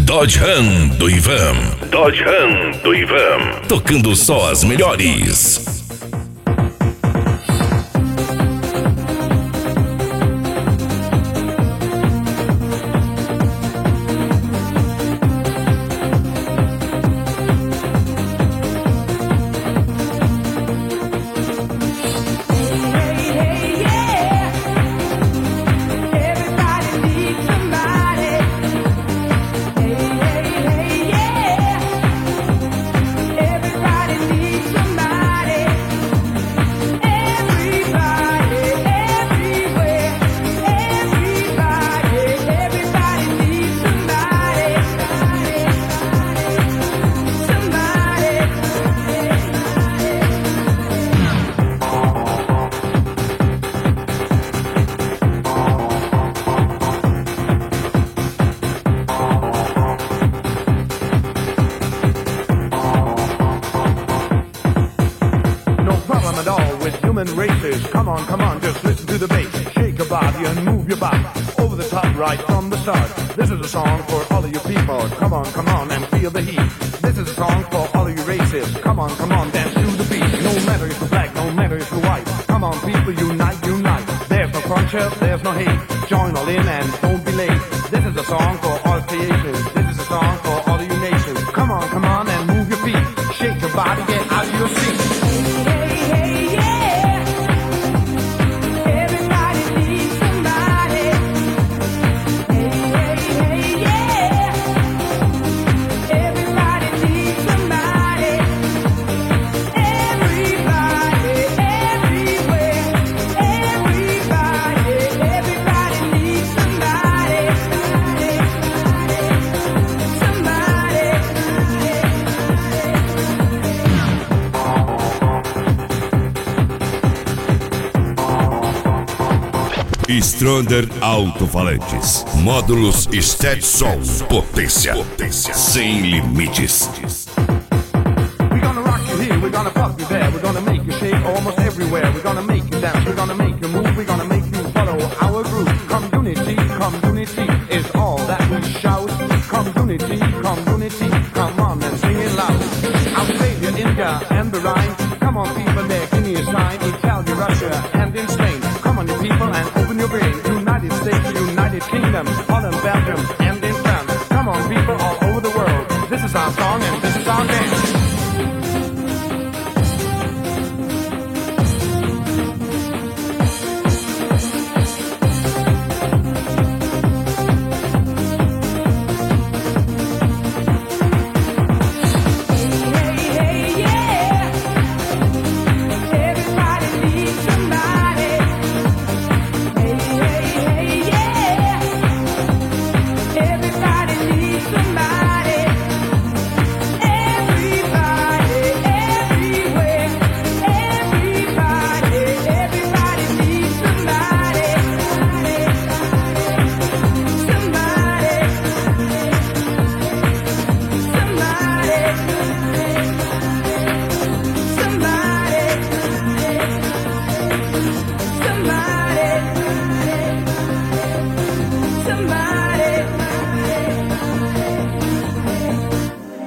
Dodge Ram do Ivan. Dodge Ram do Ivan. Tocando só as melhores. Races. Come on, just listen to the bass. Shake your body and move your body over the top right from the start. This is a song for all of you people. Come on, and feel the heat. This is a song for all of you races. Come on, dance to the beat. No matter if you're black, no matter if you're white. Come on, people, unite. There's no frontier, there's no hate. Join all in and don't be late. This is a song for all creations. This is a song for all of you nations. Come on, and move your feet. Shake your body, get out of your seat. Stronger Alto-Falantes. Módulos Stetson. Potência sem limites. We're gonna rock you here, we're gonna pop you there, we're gonna make you shake almost everywhere. We're gonna make you dance, we're gonna make you move, we're gonna make you follow our groove. Community is all that we shout. Community, come on and sing it loud. Australia, India, and the Rhine. Come on, people, there, give me a sign. Italy, Russia, and in Spain. Come on, you people, and open your brain. United States, United Kingdom, Holland, Belgium, and in France. Come on, people all over the world. This is our song and this is our dance.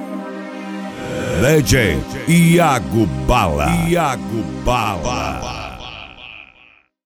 DJ Iago Bala.